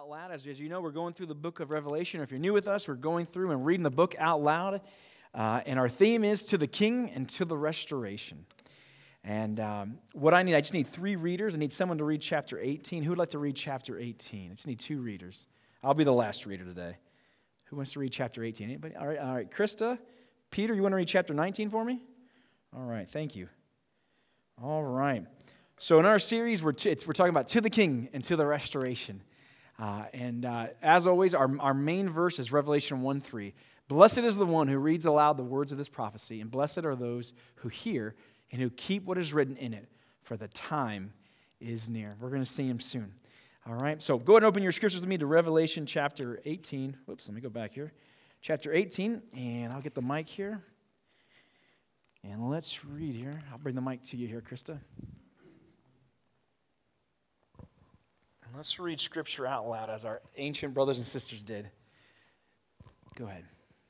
Out Loud. As you know, we're going through the book of Revelation. If you're new with us, we're going through and reading the book out loud. And our theme is To the King and to the Restoration. And I just need 3 readers. I need someone to read chapter 18. Who would like to read chapter 18? I just need 2 readers. I'll be the last reader today. Who wants to read chapter 18? Anybody? All right. Krista, Peter, you want to read chapter 19 for me? All right, thank you. All right. So in our series, we're talking about To the King and to the Restoration. As always, our main verse is Revelation 1:3. Blessed is the one who reads aloud the words of this prophecy, and blessed are those who hear and who keep what is written in it, for the time is near. We're going to see him soon. All right, so go ahead and open your scriptures with me to Revelation chapter 18. Whoops, let me go back here. Chapter 18, and I'll get the mic here. And let's read here. I'll bring the mic to you here, Krista. Let's read Scripture out loud as our ancient brothers and sisters did. Go ahead.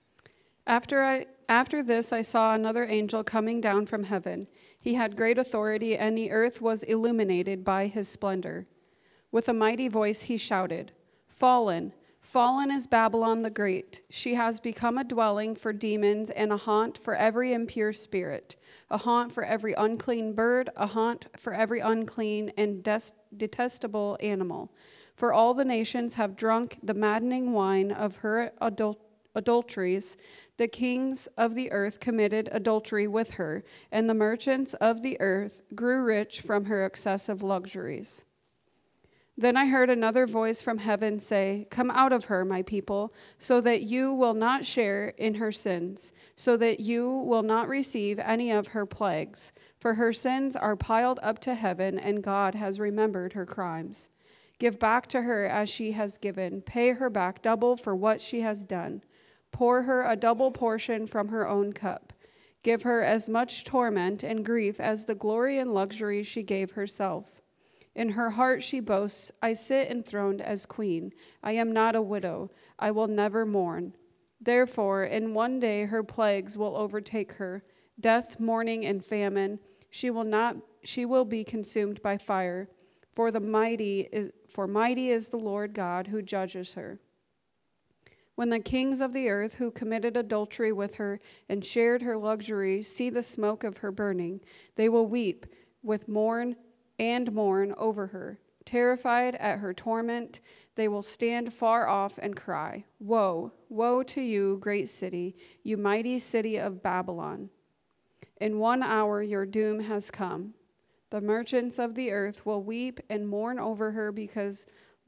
After this, I saw another angel coming down from heaven. He had great authority, and the earth was illuminated by his splendor. With a mighty voice he shouted, "Fallen, fallen is Babylon the Great. She has become a dwelling for demons and a haunt for every impure spirit, a haunt for every unclean bird, a haunt for every unclean and detestable animal. For all the nations have drunk the maddening wine of her adulteries. The kings of the earth committed adultery with her, and the merchants of the earth grew rich from her excessive luxuries." Then I heard another voice from heaven say, "Come out of her, my people, so that you will not share in her sins, so that you will not receive any of her plagues. For her sins are piled up to heaven, and God has remembered her crimes. Give back to her as she has given. Pay her back double for what she has done. Pour her a double portion from her own cup. Give her as much torment and grief as the glory and luxury she gave herself. In her heart she boasts, 'I sit enthroned as queen. I am not a widow. I will never mourn.' Therefore, in one day her plagues will overtake her, death, mourning, and famine. She will be consumed by fire, for mighty is the Lord God who judges her. When the kings of the earth who committed adultery with her and shared her luxury see the smoke of her burning, they will weep and mourn over her. Terrified at her torment, they will stand far off and cry, 'Woe, woe to you, great city, you mighty city of Babylon. In 1 hour your doom has come.' The merchants of the earth will weep and mourn over her because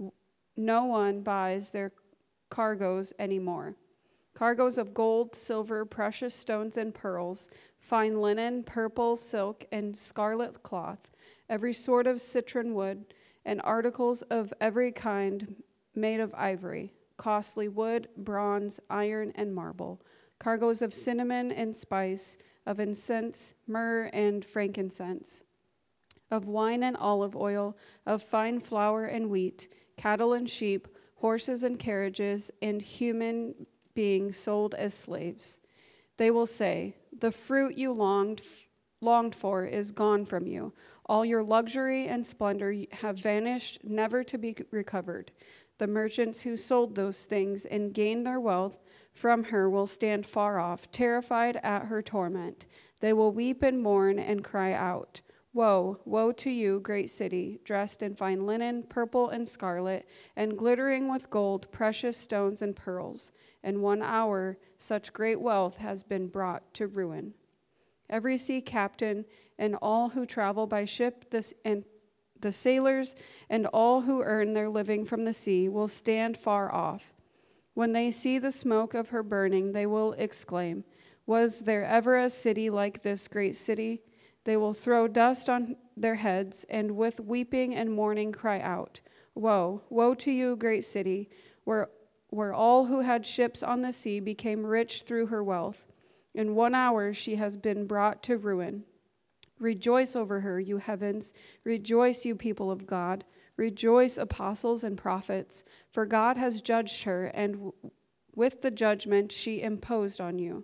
no one buys their cargoes anymore. Cargoes of gold, silver, precious stones and pearls, fine linen, purple, silk, and scarlet cloth, every sort of citron wood, and articles of every kind made of ivory, costly wood, bronze, iron, and marble, cargoes of cinnamon and spice, of incense, myrrh, and frankincense, of wine and olive oil, of fine flour and wheat, cattle and sheep, horses and carriages, and human beings sold as slaves. They will say, 'The fruit you longed for is gone from you. All your luxury and splendor have vanished, never to be recovered.' The merchants who sold those things and gained their wealth from her will stand far off, terrified at her torment. They will weep and mourn and cry out, 'Woe, woe to you, great city, dressed in fine linen, purple and scarlet, and glittering with gold, precious stones and pearls. In 1 hour, such great wealth has been brought to ruin.' Every sea captain and all who travel by ship, the sailors and all who earn their living from the sea will stand far off. When they see the smoke of her burning, they will exclaim, 'Was there ever a city like this great city?' They will throw dust on their heads and with weeping and mourning cry out, 'Woe, woe to you, great city, where all who had ships on the sea became rich through her wealth. In 1 hour she has been brought to ruin. Rejoice over her, you heavens. Rejoice, you people of God. Rejoice, apostles and prophets, for God has judged her, and with the judgment she imposed on you.'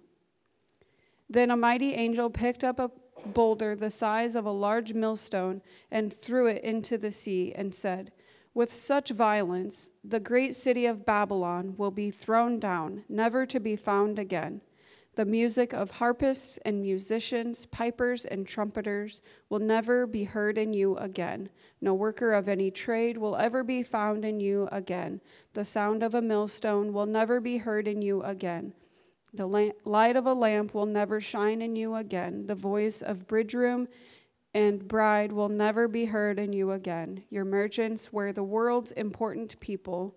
Then a mighty angel picked up a boulder the size of a large millstone and threw it into the sea and said, With such violence, the great city of Babylon will be thrown down, never to be found again. The music of harpists and musicians, pipers and trumpeters will never be heard in you again. No worker of any trade will ever be found in you again. The sound of a millstone will never be heard in you again. The light of a lamp will never shine in you again. The voice of bridegroom and bride will never be heard in you again. Your merchants were the world's important people.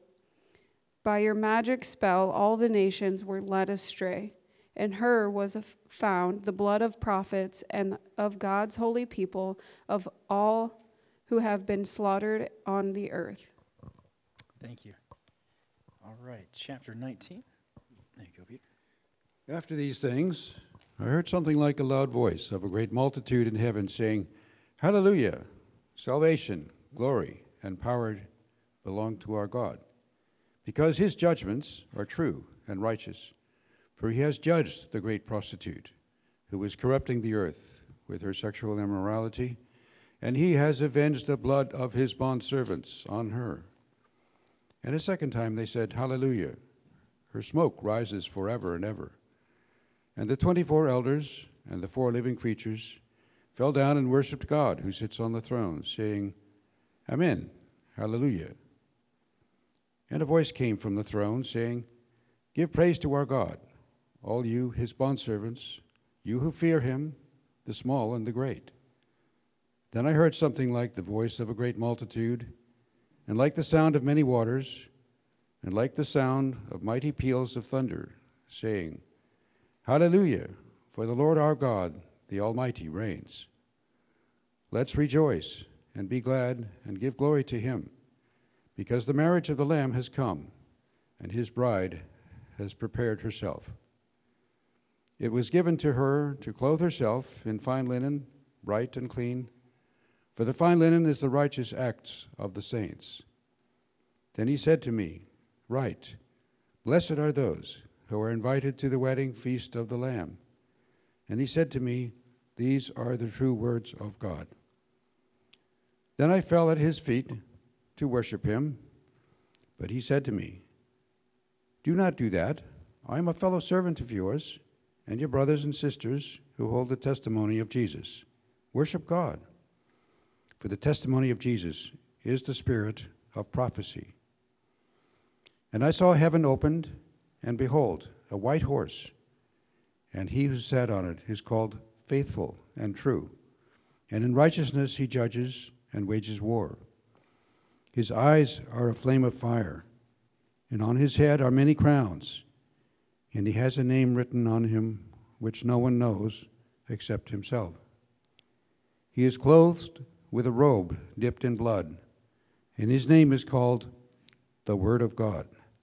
By your magic spell, all the nations were led astray. In her was found the blood of prophets and of God's holy people, of all who have been slaughtered on the earth. Thank you. All right, chapter 19. There you go, Peter. After these things, I heard something like a loud voice of a great multitude in heaven saying, Hallelujah! Salvation, glory, and power belong to our God, because his judgments are true and righteous. For he has judged the great prostitute, who was corrupting the earth with her sexual immorality, and he has avenged the blood of his bondservants on her. And a second time they said, Hallelujah! Her smoke rises forever and ever. And the 24 elders and the 4 living creatures fell down and worshipped God, who sits on the throne, saying, Amen, Hallelujah. And a voice came from the throne, saying, Give praise to our God, all you, his bondservants, you who fear him, the small and the great. Then I heard something like the voice of a great multitude, and like the sound of many waters, and like the sound of mighty peals of thunder, saying, Hallelujah, for the Lord our God, the Almighty, reigns. Let's rejoice and be glad and give glory to him, because the marriage of the Lamb has come, and his bride has prepared herself. It was given to her to clothe herself in fine linen, bright and clean, for the fine linen is the righteous acts of the saints. Then he said to me, Write, blessed are those who are invited to the wedding feast of the Lamb. And he said to me, These are the true words of God. Then I fell at his feet to worship him, but he said to me, Do not do that. I am a fellow servant of yours and your brothers and sisters who hold the testimony of Jesus. Worship God. For the testimony of Jesus is the spirit of prophecy. And I saw heaven opened, and behold, a white horse, and he who sat on it is called Faithful and True, and in righteousness he judges and wages war. His eyes are a flame of fire, and on his head are many crowns, and he has a name written on him which no one knows except himself. He is clothed with a robe dipped in blood, and his name is called the Word of God.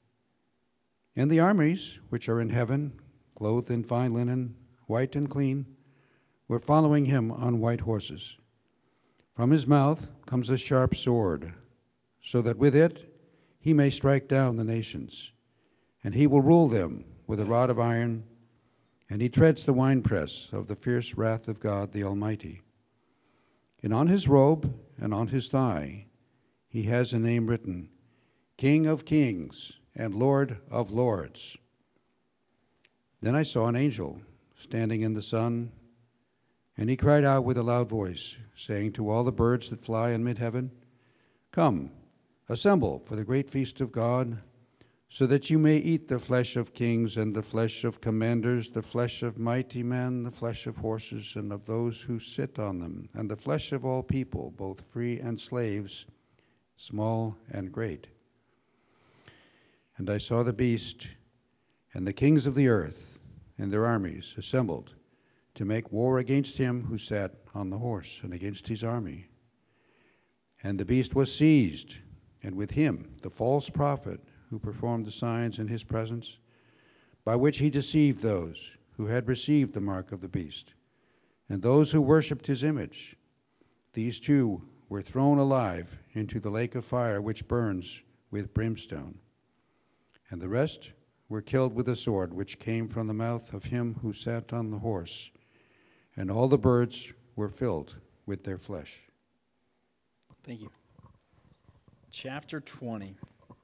And the armies which are in heaven, clothed in fine linen, white and clean, were following him on white horses. From his mouth comes a sharp sword, so that with it he may strike down the nations, and he will rule them with a rod of iron, and he treads the winepress of the fierce wrath of God the Almighty. And on his robe and on his thigh he has a name written, King of Kings and Lord of Lords. Then I saw an angel standing in the sun, and he cried out with a loud voice, saying to all the birds that fly in mid-heaven, Come, assemble for the great feast of God, so that you may eat the flesh of kings and the flesh of commanders, the flesh of mighty men, the flesh of horses and of those who sit on them, and the flesh of all people, both free and slaves, small and great. And I saw the beast and the kings of the earth and their armies assembled to make war against him who sat on the horse and against his army. And the beast was seized, and with him the false prophet who performed the signs in his presence, by which he deceived those who had received the mark of the beast, and those who worshipped his image. These two were thrown alive into the lake of fire which burns with brimstone. And the rest were killed with a sword which came from the mouth of him who sat on the horse, and all the birds were filled with their flesh. Thank you. chapter 20.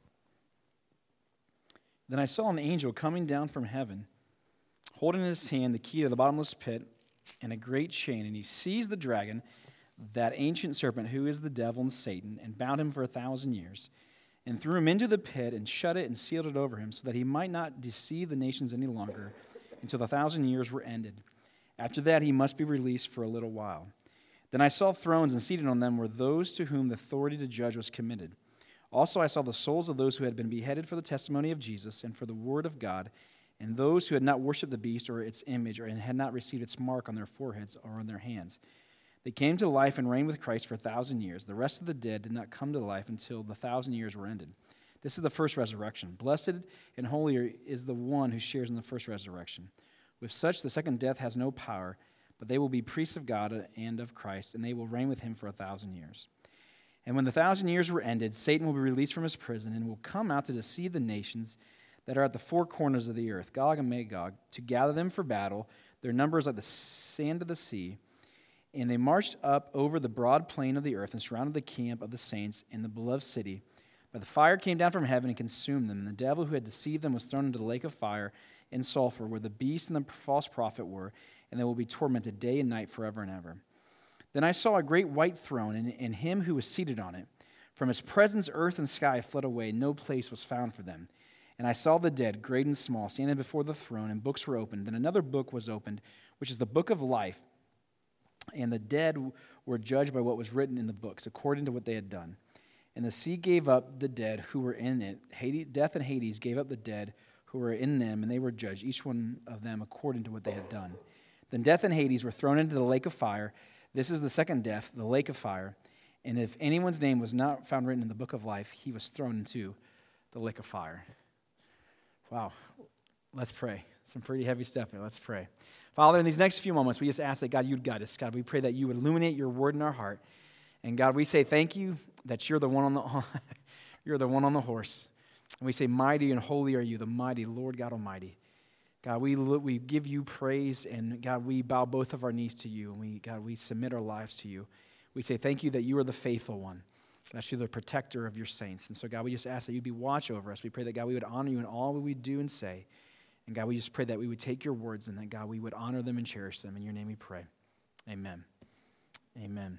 Then I saw an angel coming down from heaven, holding in his hand the key to the bottomless pit and a great chain, and he seized the dragon, that ancient serpent who is the devil and Satan, and bound him for 1,000 years, and threw him into the pit and shut it and sealed it over him, so that he might not deceive the nations any longer until the 1,000 years were ended. After that he must be released for a little while. Then I saw thrones, and seated on them were those to whom the authority to judge was committed. Also I saw the souls of those who had been beheaded for the testimony of Jesus and for the word of God, and those who had not worshipped the beast or its image, and had not received its mark on their foreheads or on their hands. They came to life and reigned with Christ for 1,000 years. The rest of the dead did not come to life until the 1,000 years were ended. This is the first resurrection. Blessed and holy is the one who shares in the first resurrection. With such, the second death has no power, but they will be priests of God and of Christ, and they will reign with him for 1,000 years. And when the 1,000 years were ended, Satan will be released from his prison and will come out to deceive the nations that are at the four corners of the earth, Gog and Magog, to gather them for battle. Their number is like the sand of the sea. And they marched up over the broad plain of the earth and surrounded the camp of the saints in the beloved city. But the fire came down from heaven and consumed them. And the devil who had deceived them was thrown into the lake of fire and sulfur, where the beast and the false prophet were, and they will be tormented day and night forever and ever. Then I saw a great white throne, and him who was seated on it. From his presence earth and sky fled away, no place was found for them. And I saw the dead, great and small, standing before the throne, and books were opened. Then another book was opened, which is the book of life. And the dead were judged by what was written in the books, according to what they had done. And the sea gave up the dead who were in it. Death and Hades gave up the dead who were in them, and they were judged, each one of them according to what they had done. Then death and Hades were thrown into the lake of fire. This is the second death, the lake of fire. And if anyone's name was not found written in the book of life, he was thrown into the lake of fire. Wow. Let's pray. Some pretty heavy stuff here. Let's pray. Father, in these next few moments, we just ask that, God, you'd guide us. God, we pray that you would illuminate your word in our heart. And God, we say thank you that you're the one on the you're the one on the horse. And we say, mighty and holy are you, the mighty Lord God Almighty. God, we give you praise, and God, we bow both of our knees to you, and God, we submit our lives to you. We say thank you that you are the faithful one, that you're the protector of your saints. And so, God, we just ask that you'd be watch over us. We pray that, God, we would honor you in all we do and say. And God, we just pray that we would take your words and that, God, we would honor them and cherish them. In your name we pray. Amen. Amen.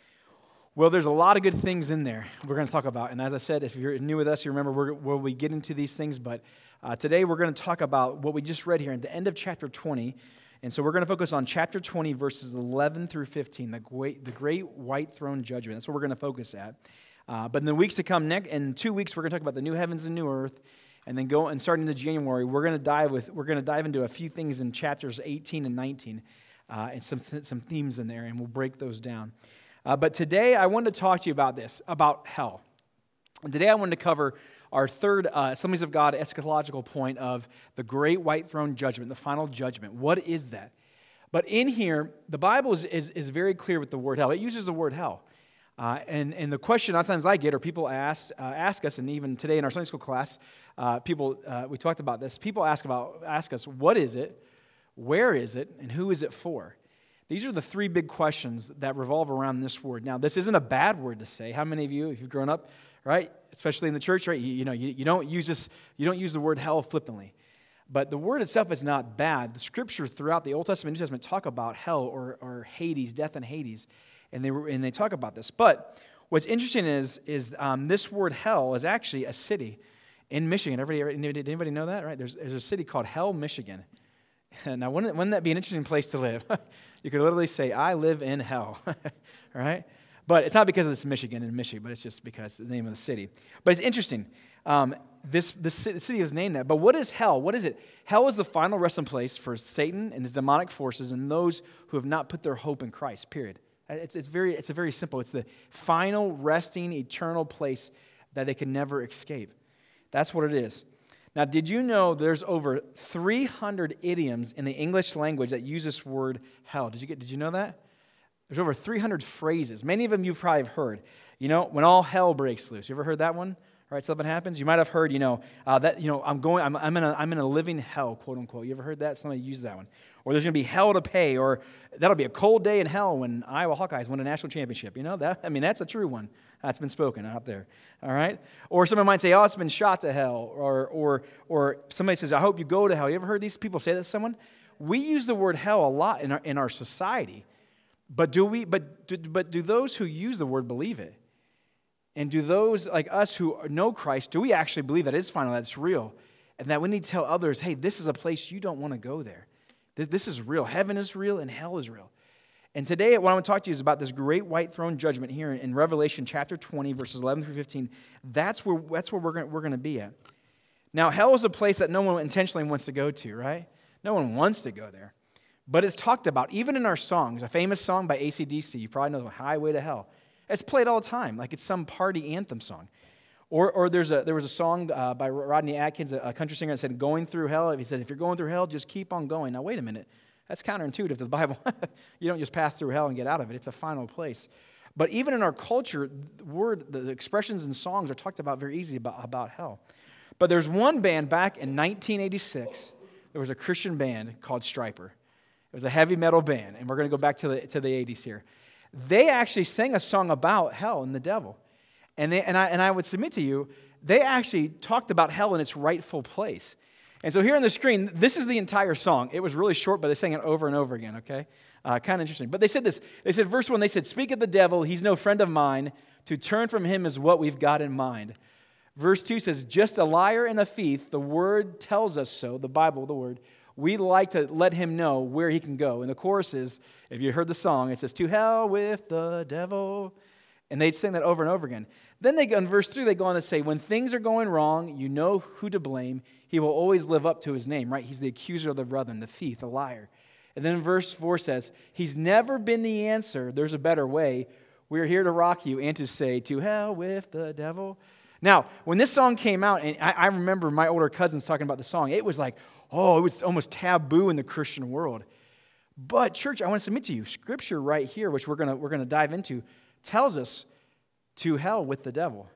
Well, there's a lot of good things in there we're going to talk about. And as I said, if you're new with us, you remember we'll be getting into these things. But today we're going to talk about what we just read here at the end of chapter 20. And so we're going to focus on chapter 20, verses 11 through 15, the great white throne judgment. That's what we're going to focus at. But in the weeks to come, in 2 weeks, we're going to talk about the new heavens and new earth. And then starting into January, we're going to dive into a few things in chapters 18 and 19, and some themes in there, and we'll break those down. But today, I wanted to talk to you about hell. And today, I wanted to cover our third Assemblies of God eschatological point of the great white throne judgment, the final judgment. What is that? But in here, the Bible is very clear with the word hell. It uses the word hell. And the question a lot of times I get, or people ask us, and even today in our Sunday school class, we talked about this. People ask us, what is it, where is it, and who is it for? These are the three big questions that revolve around this word. Now, this isn't a bad word to say. How many of you, if you've grown up, right, especially in the church, right, you don't use the word hell flippantly. But the word itself is not bad. The scripture throughout the Old Testament and New Testament talk about hell or Hades, death and Hades. And they talk about this. But what's interesting is this word hell is actually a city in Michigan. Anybody know that? Right? There's a city called Hell, Michigan. Now, wouldn't that be an interesting place to live? You could literally say, I live in hell. Right? But it's not because it's Michigan, but it's just because it's the name of the city. But it's interesting. The city is named that. But what is hell? What is it? Hell is the final resting place for Satan and his demonic forces and those who have not put their hope in Christ, period. It's very simple. It's the final resting, eternal place that they can never escape. That's what it is. Now, did you know there's over 300 idioms in the English language that use this word hell? Did you know that? There's over 300 phrases. Many of them you've probably heard. When all hell breaks loose. You ever heard that one? Right, something happens. You might have heard, I'm in a living hell, quote unquote. You ever heard that? Somebody used that one. Or there's going to be hell to pay, or that'll be a cold day in hell when Iowa Hawkeyes win a national championship. That's a true one. That's been spoken out there, all right? Or someone might say, oh, it's been shot to hell. Or somebody says, I hope you go to hell. You ever heard these people say that to someone? We use the word hell a lot in our society. But do those who use the word believe it? And do those like us who know Christ, do we actually believe that it's final, that it's real? And that we need to tell others, hey, this is a place you don't want to go there. This is real. Heaven is real and hell is real. And today, what I want to talk to you is about this great white throne judgment here in Revelation chapter 20, verses 11 through 15. That's where we're going to be at. Now, hell is a place that no one intentionally wants to go to, right? No one wants to go there. But it's talked about, even in our songs. A famous song by AC/DC, you probably know, Highway to Hell. It's played all the time, like it's some party anthem song. Or there was a song by Rodney Atkins, a country singer, that said, going through hell. He said, if you're going through hell, just keep on going. Now, wait a minute. That's counterintuitive to the Bible. You don't just pass through hell and get out of it. It's a final place. But even in our culture, the expressions and songs are talked about very easily about hell. But there's one band back in 1986. There was a Christian band called Stryper. It was a heavy metal band, and we're going to go back to the 80s here. They actually sang a song about hell and the devil. And I would submit to you, they actually talked about hell in its rightful place. And so here on the screen, this is the entire song. It was really short, but they sang it over and over again, okay? Kind of interesting. But they said this. They said, verse 1, they said, speak of the devil, he's no friend of mine. To turn from him is what we've got in mind. Verse 2 says, just a liar and a thief, the word tells us so, the Bible, the word. We like to let him know where he can go. And the chorus is, if you heard the song, it says, to hell with the devil. And they'd sing that over and over again. Then they go in verse 3, they go on to say, when things are going wrong, you know who to blame. He will always live up to his name, right? He's the accuser of the brethren, the thief, the liar. And then verse 4 says, he's never been the answer. There's a better way. We're here to rock you and to say, to hell with the devil. Now, when this song came out, and I remember my older cousins talking about the song, it was like, oh, it was almost taboo in the Christian world. But church, I want to submit to you, Scripture right here, which we're gonna dive into, tells us to hell with the devil.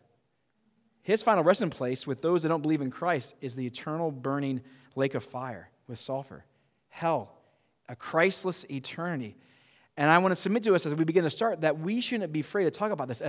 His final resting place with those that don't believe in Christ is the eternal burning lake of fire with sulfur. Hell, a Christless eternity. And I want to submit to us as we begin to start that we shouldn't be afraid to talk about this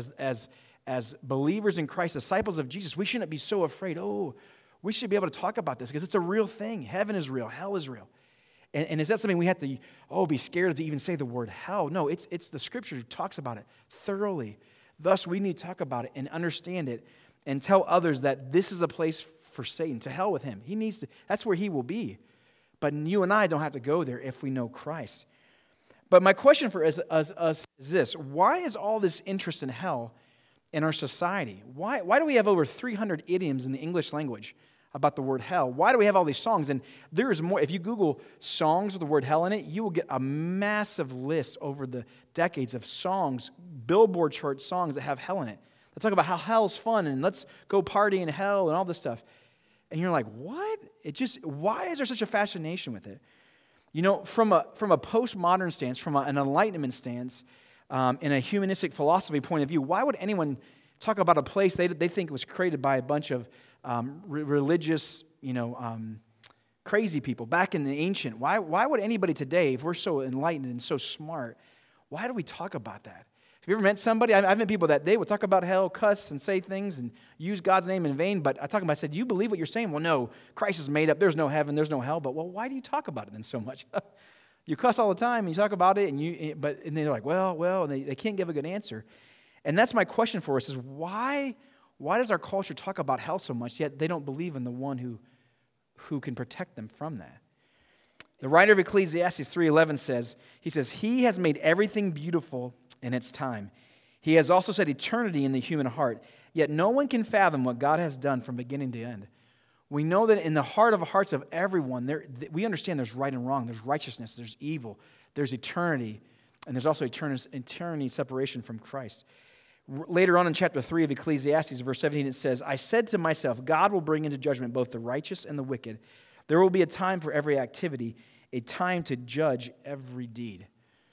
as believers in Christ, disciples of Jesus. We shouldn't be so afraid. Oh, we should be able to talk about this because it's a real thing. Heaven is real. Hell is real. And is that something we have to, be scared to even say the word hell? No, it's the Scripture who talks about it thoroughly. Thus, we need to talk about it and understand it and tell others that this is a place for Satan. To hell with him. He needs to. That's where he will be. But you and I don't have to go there if we know Christ. But my question for us is this. Why is all this interest in hell in our society? Why do we have over 300 idioms in the English language about the word hell? Why do we have all these songs? And there is more. If you Google songs with the word hell in it, you will get a massive list over the decades of songs, Billboard chart songs that have hell in it. They talk about how hell's fun and let's go party in hell and all this stuff. And you're like, what? Why is there such a fascination with it? You know, from a postmodern stance, from an Enlightenment stance, in a humanistic philosophy point of view, why would anyone talk about a place they think was created by a bunch of religious, crazy people back in the ancient? Why would anybody today, if we're so enlightened and so smart, why do we talk about that? Have you ever met somebody? I've met people that they would talk about hell, cuss, and say things and use God's name in vain, but I said, do you believe what you're saying? Well, no, Christ is made up. There's no heaven. There's no hell. But, well, why do you talk about it then so much? You cuss all the time, and you talk about it, and they're like, well, and they can't give a good answer. And that's my question for us is why does our culture talk about hell so much, yet they don't believe in the one who can protect them from that? The writer of Ecclesiastes 3:11 says, he has made everything beautiful in its time. He has also set eternity in the human heart, yet no one can fathom what God has done from beginning to end. We know that in the hearts of everyone, we understand there's right and wrong, there's righteousness, there's evil, there's eternity, and there's also eternity separation from Christ. Later on in chapter 3 of Ecclesiastes, verse 17, it says, I said to myself, God will bring into judgment both the righteous and the wicked. There will be a time for every activity, a time to judge every deed.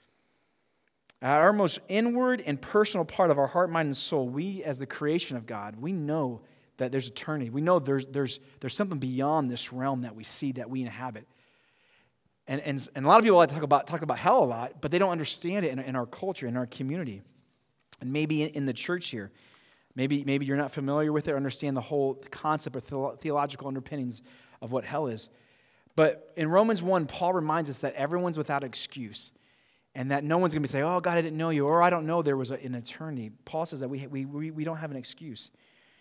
At our most inward and personal part of our heart, mind, and soul, we as the creation of God, we know that there's eternity. We know there's something beyond this realm that we see, that we inhabit. And a lot of people like to talk about hell a lot, but they don't understand it in our culture, in our community, and maybe in the church here. Maybe you're not familiar with it or understand the whole concept or theological underpinnings of what hell is. But in Romans 1, Paul reminds us that everyone's without excuse and that no one's going to be saying, oh, God, I didn't know you, or I don't know there was an eternity. Paul says that we don't have an excuse.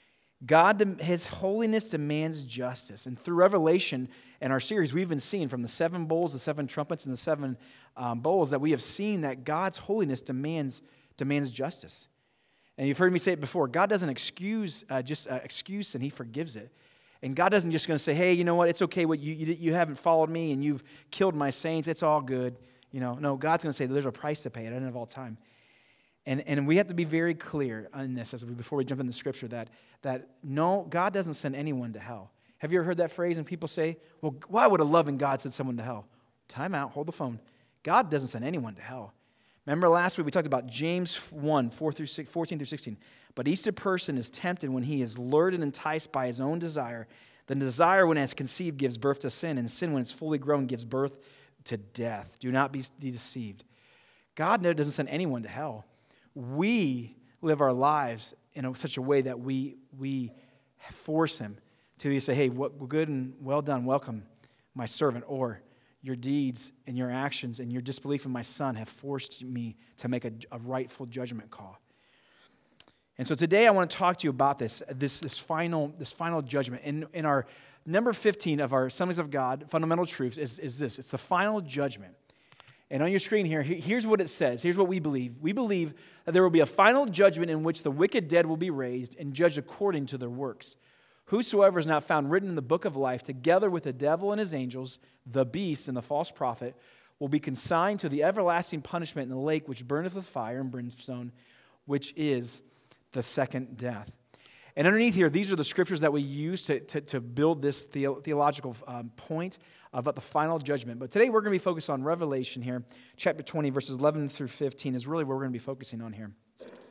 God, his holiness demands justice. And through Revelation in our series, we've been seeing from the 7 bowls, the 7 trumpets, and the 7 bowls that we have seen that God's holiness demands justice. And you've heard me say it before, God doesn't excuse excuse and he forgives it. And God doesn't just going to say, hey, you know what, it's okay, what you haven't followed me and you've killed my saints, it's all good. No, God's going to say there's a price to pay at the end of all time. And we have to be very clear on this before we jump into Scripture that no, God doesn't send anyone to hell. Have you ever heard that phrase and people say, well, why would a loving God send someone to hell? Time out, hold the phone. God doesn't send anyone to hell. Remember last week we talked about James 1, 14 through 16. But each person is tempted when he is lured and enticed by his own desire. The desire, when it's conceived, gives birth to sin, and sin, when it's fully grown, gives birth to death. Do not be deceived. God doesn't send anyone to hell. We live our lives in such a way that we force him to say, hey, what good and well done, welcome, my servant, or your deeds and your actions and your disbelief in my son have forced me to make a rightful judgment call. And so today I want to talk to you about this final judgment. In our number 15 of our Assemblies of God fundamental truths is this. It's the final judgment. And on your screen here, here's what it says. Here's what we believe. We believe that there will be a final judgment in which the wicked dead will be raised and judged according to their works. Whosoever is not found written in the book of life, together with the devil and his angels, the beast and the false prophet, will be consigned to the everlasting punishment in the lake which burneth with fire and brimstone, which is the second death. And underneath here, these are the scriptures that we use to build this theological point about the final judgment. But today we're going to be focused on Revelation here. Chapter 20, verses 11 through 15 is really where we're going to be focusing on here.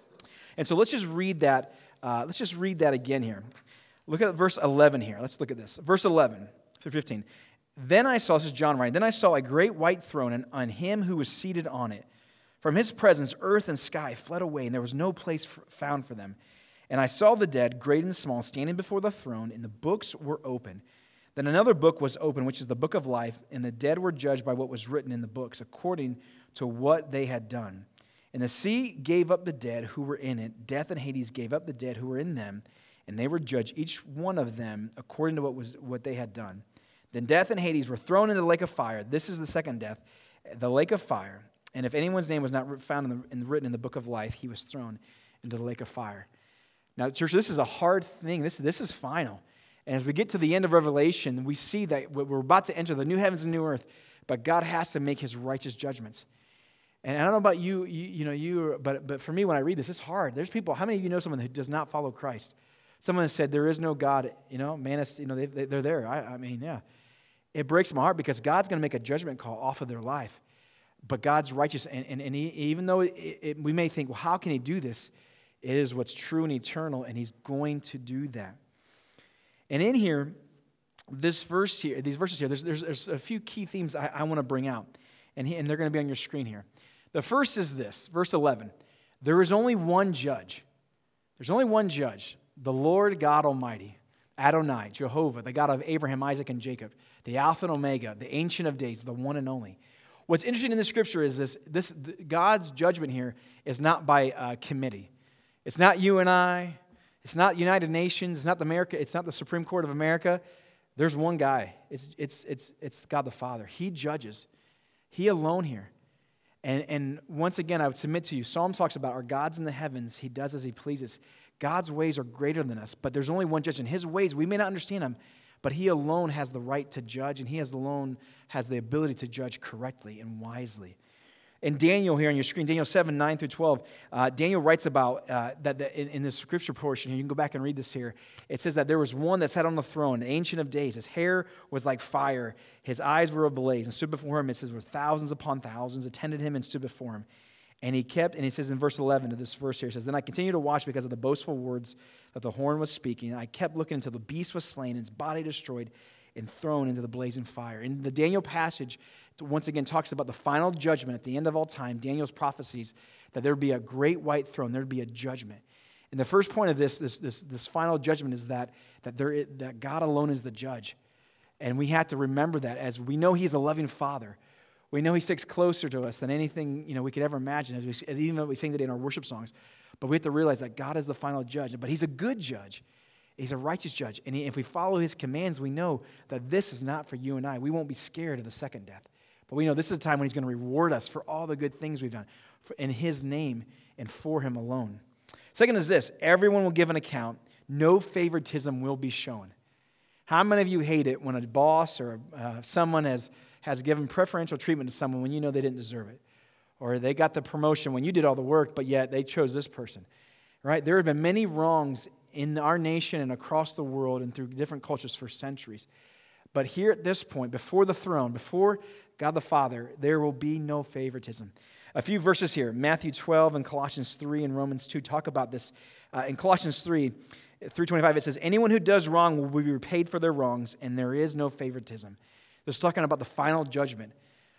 And so let's just read that. Let's just read that again here. Look at verse 11 here. Let's look at this. Verse 11 through 15. Then I saw, this is John writing, then I saw a great white throne, and on him who was seated on it. From his presence, earth and sky fled away, and there was no place found for them. And I saw the dead, great and small, standing before the throne, and the books were open. Then another book was opened, which is the book of life, and the dead were judged by what was written in the books, according to what they had done. And the sea gave up the dead who were in it. Death and Hades gave up the dead who were in them, and they were judged, each one of them, according to what they had done. Then death and Hades were thrown into the lake of fire. This is the second death, the lake of fire. And if anyone's name was not found written in the book of life, he was thrown into the lake of fire. Now, church, this is a hard thing. This is final. And as we get to the end of Revelation, we see that we're about to enter the new heavens and new earth, but God has to make his righteous judgments. And I don't know about you, but for me, when I read this, it's hard. There's people, how many of you know someone who does not follow Christ? Someone has said, there is no God, man, they're there. I mean, yeah. It breaks my heart because God's going to make a judgment call off of their life. But God's righteous, and even though we may think, well, how can he do this? It is what's true and eternal, and he's going to do that. And in here, these verses here, there's a few key themes I want to bring out, and they're going to be on your screen here. The first is this, verse 11. There is only one judge. There's only one judge, the Lord God Almighty, Adonai, Jehovah, the God of Abraham, Isaac, and Jacob, the Alpha and Omega, the Ancient of Days, the one and only. What's interesting in the scripture is this God's judgment here is not by committee. It's not you and I. It's not United Nations. It's not America. It's not the Supreme Court of America. There's one guy. It's God the Father. He judges. He alone here. And once again, I would submit to you, Psalm talks about our God's in the heavens. He does as he pleases. God's ways are greater than us, but there's only one judge. And his ways, we may not understand them, but he alone has the right to judge, and he alone has the ability to judge correctly and wisely. In Daniel here on your screen, Daniel 7, 9 through 12, Daniel writes about that in this scripture portion, you can go back and read this here. It says that there was one that sat on the throne, the Ancient of Days. His hair was like fire. His eyes were ablaze, and stood before him. It says, were thousands upon thousands attended him and stood before him. And he says in verse 11 of this verse here, it says, then I continued to watch because of the boastful words that the horn was speaking. And I kept looking until the beast was slain, and his body destroyed and thrown into the blazing fire. And the Daniel passage, once again, talks about the final judgment at the end of all time. Daniel's prophecies that there would be a great white throne, there would be a judgment. And the first point of this final judgment is that God alone is the judge. And we have to remember that as we know He's a loving Father. We know He sticks closer to us than anything we could ever imagine, as even what we sing today in our worship songs. But we have to realize that God is the final judge. But He's a good judge. He's a righteous judge. And if we follow His commands, we know that this is not for you and I. We won't be scared of the second death. But we know this is a time when He's going to reward us for all the good things we've done in His name and for Him alone. Second is this: everyone will give an account. No favoritism will be shown. How many of you hate it when a boss or someone has given preferential treatment to someone when you know they didn't deserve it? Or they got the promotion when you did all the work, but yet they chose this person, right? There have been many wrongs in our nation and across the world and through different cultures for centuries. But here at this point, before the throne, before God the Father, there will be no favoritism. A few verses here, Matthew 12 and Colossians 3 and Romans 2 talk about this. In Colossians 3:25, it says, anyone who does wrong will be repaid for their wrongs, and there is no favoritism. This is talking about the final judgment.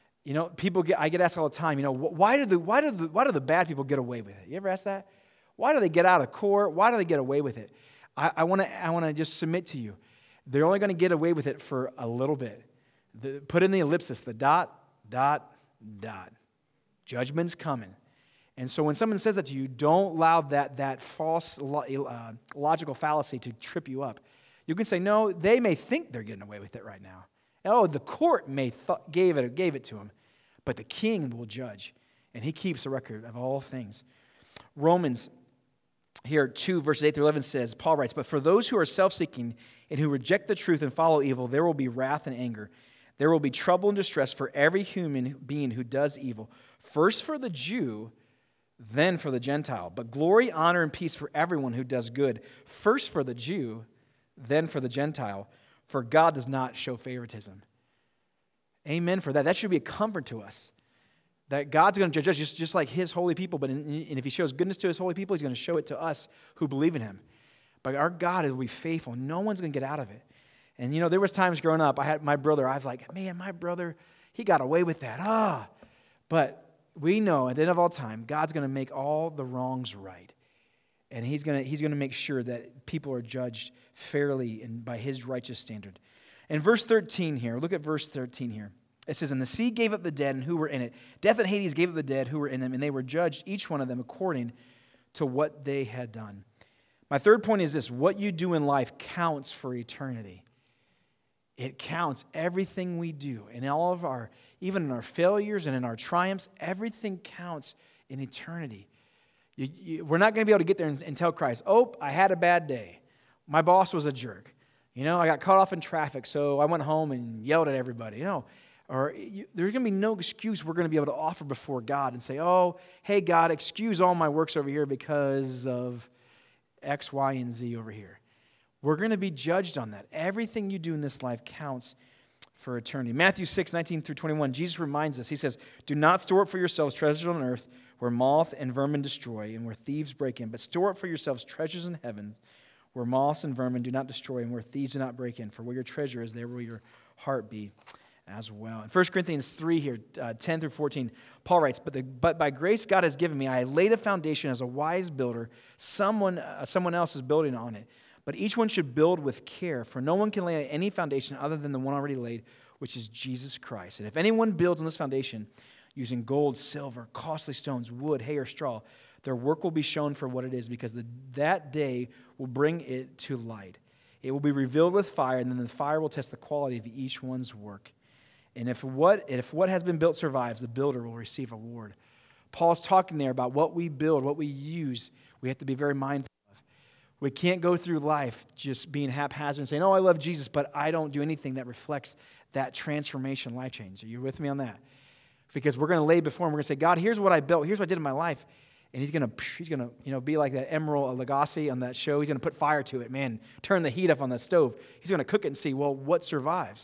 I get asked all the time, why do the bad people get away with it? You ever ask that? Why do they get out of court? Why do they get away with it? I want to just submit to you. They're only going to get away with it for a little bit. Put in the ellipsis, the dot, dot, dot. Judgment's coming. And so when someone says that to you, don't allow that false logical fallacy to trip you up. You can say, no, they may think they're getting away with it right now. Oh, the court may gave it to them, but the king will judge, and he keeps a record of all things. Romans here 2, verses 8 through 11 says, Paul writes, but for those who are self-seeking and who reject the truth and follow evil, there will be wrath and anger. There will be trouble and distress for every human being who does evil. First for the Jew, then for the Gentile. But glory, honor, and peace for everyone who does good. First for the Jew, then for the Gentile. For God does not show favoritism. Amen for that. That should be a comfort to us. That God's going to judge us just like His holy people. And if He shows goodness to His holy people, He's going to show it to us who believe in Him. But our God will be faithful. No one's going to get out of it. And there was times growing up, I had my brother, I was like, man, my brother, he got away with that. But we know at the end of all time, God's going to make all the wrongs right. And He's going to make sure that people are judged fairly and by His righteous standard. In verse 13 here, look at verse 13 here. It says, and the sea gave up the dead and who were in it. Death and Hades gave up the dead who were in them, and they were judged, each one of them, according to what they had done. My third point is this: what you do in life counts for eternity. It counts. Everything we do, and all of even in our failures and in our triumphs, everything counts in eternity. We're not going to be able to get there and tell Christ, oh, I had a bad day. My boss was a jerk. I got caught off in traffic, so I went home and yelled at everybody. There's going to be no excuse we're going to be able to offer before God and say, oh, hey, God, excuse all my works over here because of X, Y, and Z over here. We're going to be judged on that. Everything you do in this life counts for eternity. Matthew 6:19 through 21, Jesus reminds us, He says, do not store up for yourselves treasures on earth where moth and vermin destroy and where thieves break in, but store up for yourselves treasures in heaven where moths and vermin do not destroy and where thieves do not break in. For where your treasure is, there will your heart be as well. In 1 Corinthians 3 here, 10 through 14, Paul writes, but by grace God has given me, I laid a foundation as a wise builder. Someone else is building on it. But each one should build with care, for no one can lay any foundation other than the one already laid, which is Jesus Christ. And if anyone builds on this foundation using gold, silver, costly stones, wood, hay, or straw, their work will be shown for what it is, because that day will bring it to light. It will be revealed with fire, and then the fire will test the quality of each one's work. And if what has been built survives, the builder will receive a reward. Paul's talking there about what we build, what we use. We have to be very mindful. We can't go through life just being haphazard and saying, oh, I love Jesus, but I don't do anything that reflects that transformation, life change. Are you with me on that? Because we're going to lay before Him. We're going to say, God, here's what I built. Here's what I did in my life. And He's going to be like that Emeril Lagasse on that show. He's going to put fire to it, man. Turn the heat up on that stove. He's going to cook it and see, well, what survives?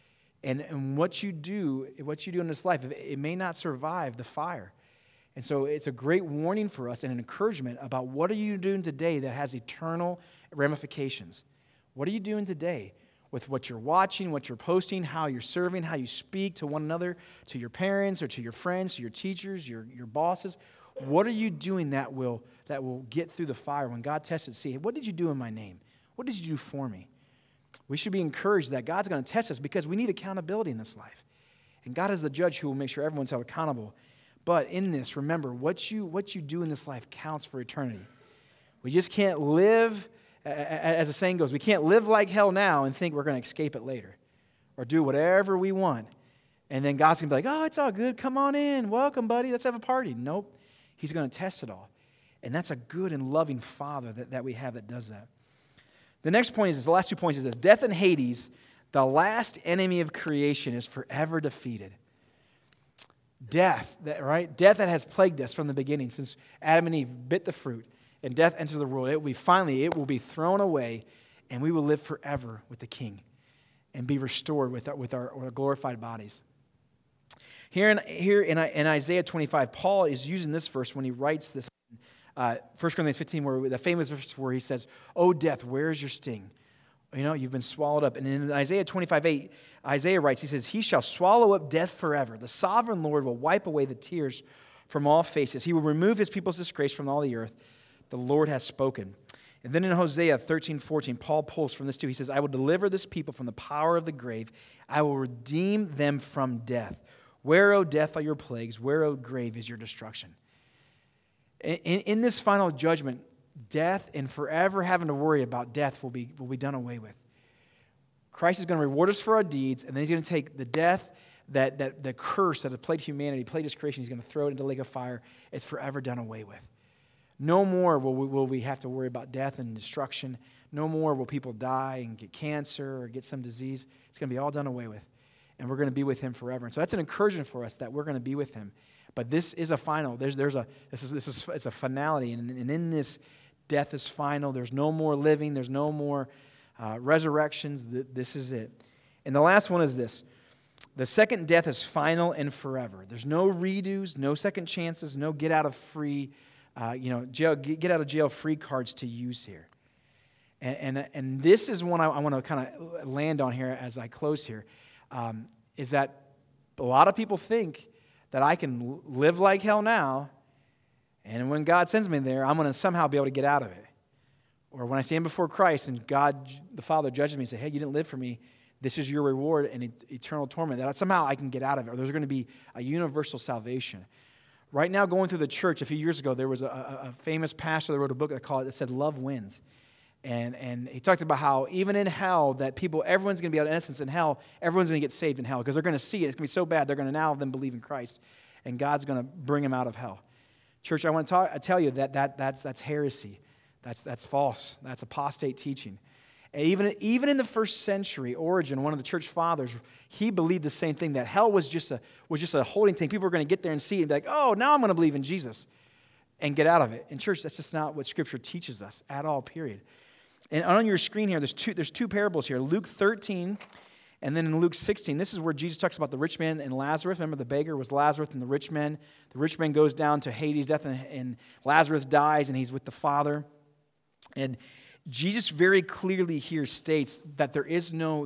And what you do in this life, it may not survive the fire. And so it's a great warning for us and an encouragement about what are you doing today that has eternal ramifications. What are you doing today with what you're watching, what you're posting, how you're serving, how you speak to one another, to your parents or to your friends, to your teachers, your bosses? What are you doing that will that will get through the fire. When God tests it, see, what did you do in my name? What did you do for me? We should be encouraged that God's going to test us because we need accountability in this life. And God is the judge who will make sure everyone's held accountable. But in this, remember, what you do in this life counts for eternity. We just can't live, as the saying goes, we can't live like hell now and think we're going to escape it later or do whatever we want. And then God's going to be like, oh, it's all good. Come on in. Welcome, buddy. Let's have a party. Nope. He's going to test it all. And that's a good and loving Father that we have that does that. The next point is this, the last 2 points is this. Death and Hades, the last enemy of creation, is forever defeated. Death, right? Death that has plagued us from the beginning since Adam and Eve bit the fruit and death entered the world. It will be thrown away and we will live forever with the King and be restored with our glorified bodies. Here in Isaiah 25, Paul is using this verse when he writes this 1 Corinthians 15, where the famous verse where he says, "O death, where is your sting? You've been swallowed up." And in Isaiah 25:8, Isaiah writes, he says, "He shall swallow up death forever. The sovereign Lord will wipe away the tears from all faces. He will remove his people's disgrace from all the earth. The Lord has spoken." And then in Hosea 13:14, Paul pulls from this too. He says, "I will deliver this people from the power of the grave. I will redeem them from death. Where, O death, are your plagues? Where, O grave, is your destruction?" In this final judgment, death and forever having to worry about death will be done away with. Christ is going to reward us for our deeds, and then he's going to take the death, that the curse that had plagued humanity, plagued his creation, he's going to throw it into the lake of fire. It's forever done away with. No more will we have to worry about death and destruction. No more will people die and get cancer or get some disease. It's going to be all done away with. And we're going to be with him forever. And so that's an encouragement for us that we're going to be with him. But this is a final. It's a finality. And in this, death is final. There's no more living. There's no more resurrections. This is it. And the last one is this. The second death is final and forever. There's no redos, no second chances, no get out of jail free cards to use here. And this is one I want to kind of land on here as I close here, is that a lot of people think that I can live like hell now, and when God sends me there, I'm going to somehow be able to get out of it. Or when I stand before Christ and God, the Father, judges me and says, "Hey, you didn't live for me. This is your reward and eternal torment," that somehow I can get out of it. Or there's going to be a universal salvation. Right now, going through the church, a few years ago, there was a famous pastor that wrote a book that said "Love Wins." And he talked about how even in hell, that everyone's going to be out of innocence in hell, everyone's going to get saved in hell because they're going to see it. It's going to be so bad, they're going to now then believe in Christ, and God's going to bring them out of hell. Church, I want to tell you that's heresy. That's false. That's apostate teaching. And even in the first century, Origen, one of the church fathers, he believed the same thing, that hell was just a holding tank. People were going to get there and see it and be like, "Oh, now I'm going to believe in Jesus," and get out of it. And church, that's just not what Scripture teaches us at all, period. And on your screen here, there's two parables here. Luke 13, and then in Luke 16, this is where Jesus talks about the rich man and Lazarus. Remember, the beggar was Lazarus and the rich man. The rich man goes down to Hades' death, and Lazarus dies, and he's with the Father. And Jesus very clearly here states that there is no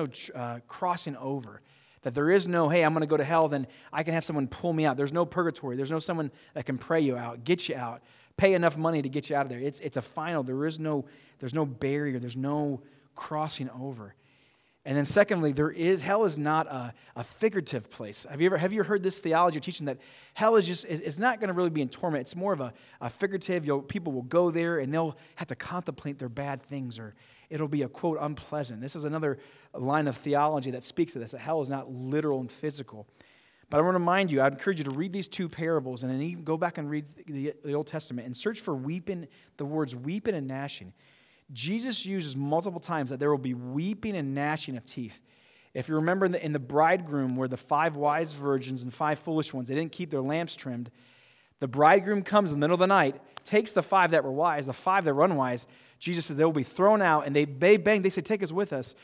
crossing over. That there is no, "Hey, I'm going to go to hell, then I can have someone pull me out." There's no purgatory. There's no someone that can pray you out, get you out, pay enough money to get you out of there. It's a final. There's no barrier. There's no crossing over. And then secondly, hell is not a figurative place. Have you heard this theology or teaching that hell is not going to really be in torment? It's more of a figurative. People will go there and they'll have to contemplate their bad things, or it'll be a, quote, unpleasant. This is another line of theology that speaks to this, that hell is not literal and physical. But I want to remind you, I'd encourage you to read these two parables and then even go back and read the Old Testament and search for the words weeping and gnashing. Jesus uses multiple times that there will be weeping and gnashing of teeth. If you remember in the bridegroom, where the 5 wise virgins and 5 foolish ones, they didn't keep their lamps trimmed, the bridegroom comes in the middle of the night, takes the 5 that were wise, the 5 that were unwise. Jesus says they will be thrown out, and they bang, they say, take us with us.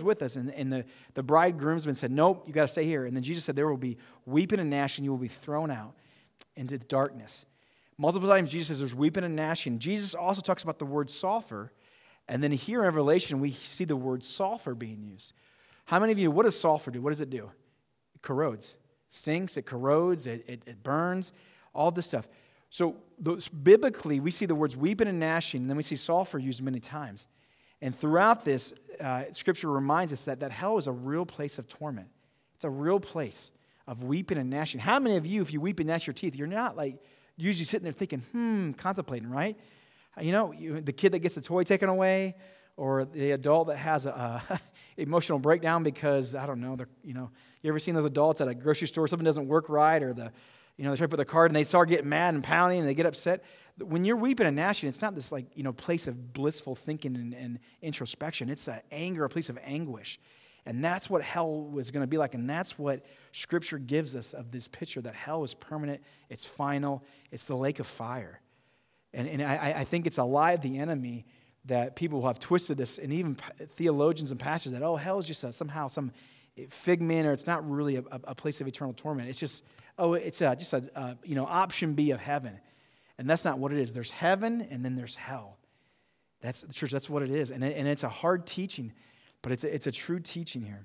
And the bridegroomsmen said, "Nope, you got to stay here." And then Jesus said there will be weeping and gnashing, you will be thrown out into darkness. Multiple times Jesus says there's weeping and gnashing. Jesus also talks about the word sulfur. And then here in Revelation, we see the word sulfur being used. How many of you, what does sulfur do? What does it do? It corrodes. It stinks, it corrodes, it burns, all this stuff. So biblically, we see the words weeping and gnashing, and then we see sulfur used many times. And throughout this, Scripture reminds us that hell is a real place of torment. It's a real place of weeping and gnashing. How many of you, if you weep and gnash your teeth, you're not like usually sitting there thinking, contemplating, right? You know, the kid that gets the toy taken away, or the adult that has a emotional breakdown because, I don't know, you ever seen those adults at a grocery store, something doesn't work right, or they try to put their card and they start getting mad and pounding and they get upset. When you're weeping and gnashing, it's not this place of blissful thinking and introspection. It's an anger, a place of anguish. And that's what hell was going to be like. And that's what Scripture gives us of this picture, that hell is permanent, it's final, it's the lake of fire. And I think it's a lie of the enemy that people have twisted this, and even theologians and pastors, that, hell is just somehow some figment, or it's not really a place of eternal torment. It's just, just option B of heaven. And that's not what it is. There's heaven, and then there's hell. That's the church. That's what it is. And it's a hard teaching, but it's a true teaching here.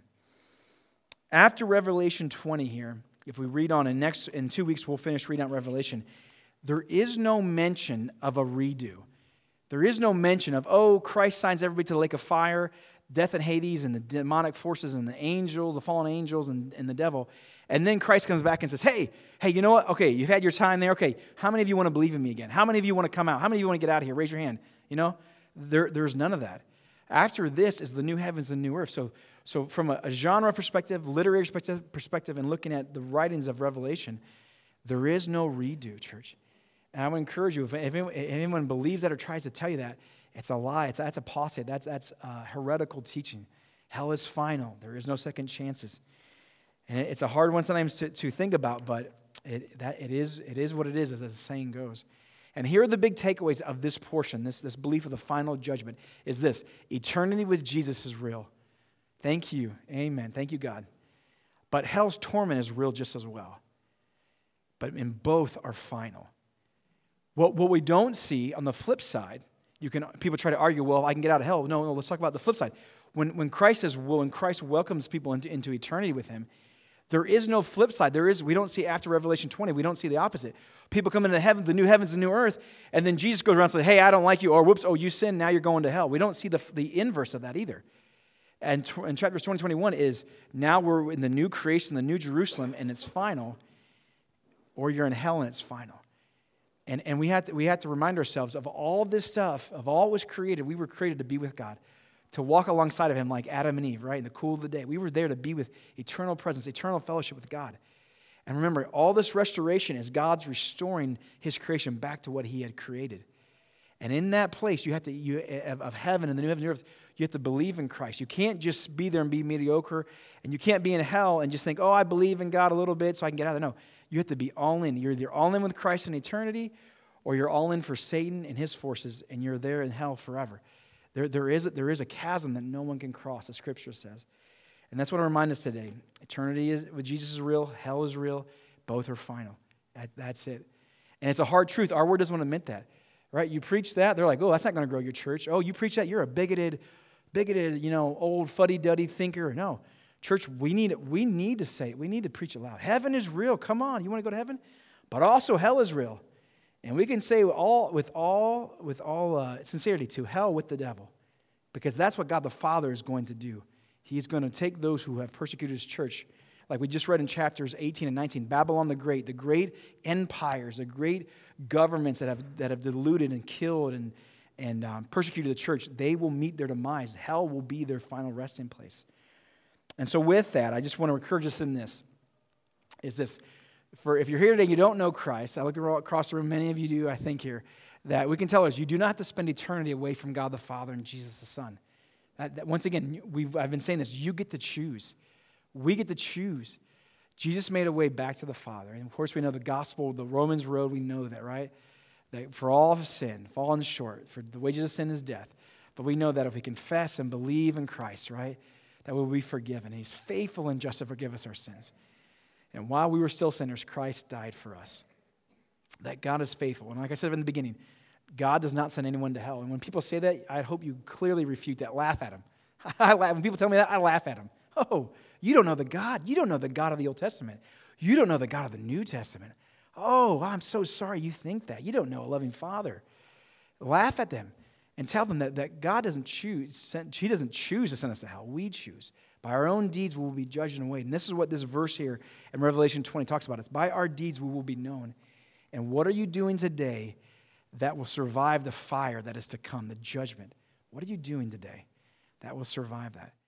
After Revelation 20 here, if we read on, in 2 weeks we'll finish reading out Revelation, there is no mention of a redo. There is no mention of, Christ signs everybody to the lake of fire, death and Hades, and the demonic forces, and the angels, the fallen angels, and the devil. And then Christ comes back and says, hey, you know what? Okay, you've had your time there. Okay, how many of you want to believe in me again? How many of you want to come out? How many of you want to get out of here? Raise your hand. There's none of that. After this is the new heavens and new earth. So from a genre perspective, literary perspective, and looking at the writings of Revelation, there is no redo, church. And I would encourage you, if anyone believes that or tries to tell you that, it's a lie. That's apostate. That's heretical teaching. Hell is final. There is no second chances. And it's a hard one sometimes to think about, but it is what it is, as the saying goes. And here are the big takeaways of this portion, this belief of the final judgment, is this: eternity with Jesus is real. Thank you. Amen. Thank you, God. But hell's torment is real just as well. But in both are final. What we don't see on the flip side, people try to argue, well, I can get out of hell. No, let's talk about the flip side. When Christ says, when Christ welcomes people into eternity with him, there is no flip side. We don't see after Revelation 20, we don't see the opposite. People come into heaven, the new heavens and new earth, and then Jesus goes around and says, hey, I don't like you, or whoops, you sinned, now you're going to hell. We don't see the inverse of that either. And in chapters 20, 21 is, now we're in the new creation, the new Jerusalem, and it's final, or you're in hell and it's final. And we have to remind ourselves of all this stuff, of all was created. We were created to be with God, to walk alongside of him like Adam and Eve, right, in the cool of the day. We were there to be with eternal presence, eternal fellowship with God. And remember, all this restoration is God's restoring his creation back to what he had created. And in that place, of heaven and the new heaven and earth, you have to believe in Christ. You can't just be there and be mediocre, and you can't be in hell and just think, I believe in God a little bit so I can get out of there. No, you have to be all in. You're either all in with Christ in eternity, or you're all in for Satan and his forces, and you're there in hell forever. There is a chasm that no one can cross, the Scripture says. And that's what I remind us today. Eternity with Jesus is real. Hell is real. Both are final. That's it. And it's a hard truth. Our word doesn't want to admit that. Right? You preach that, they're like, that's not going to grow your church. You preach that, you're a bigoted, old fuddy-duddy thinker. No. Church, we need to say it. We need to preach it loud. Heaven is real. Come on. You want to go to heaven? But also hell is real. And we can say with all sincerity, to hell with the devil. Because that's what God the Father is going to do. He's going to take those who have persecuted his church, like we just read in chapters 18 and 19, Babylon the great empires, the great governments that have deluded and killed and persecuted the church, they will meet their demise. Hell will be their final resting place. And so with that, I just want to encourage us in this, if you're here today and you don't know Christ, I look across the room, many of you do, I think here, that we can tell us you do not have to spend eternity away from God the Father and Jesus the Son. Once again, I've been saying this, you get to choose. We get to choose. Jesus made a way back to the Father. And of course, we know the gospel, the Romans road, we know that, right? That for all of sin, fallen short, for the wages of sin is death. But we know that if we confess and believe in Christ, right, that we'll be forgiven. He's faithful and just to forgive us our sins. And while we were still sinners, Christ died for us. That God is faithful. And like I said in the beginning, God does not send anyone to hell. And when people say that, I hope you clearly refute that. Laugh at them. When people tell me that, I laugh at them. You don't know the God. You don't know the God of the Old Testament. You don't know the God of the New Testament. Oh, I'm so sorry you think that. You don't know a loving Father. Laugh at them and tell them that God doesn't choose, He doesn't choose to send us to hell. We choose. By our own deeds we will be judged and weighed. And this is what this verse here in Revelation 20 talks about. It's by our deeds we will be known. And what are you doing today that will survive the fire that is to come, the judgment? What are you doing today that will survive that?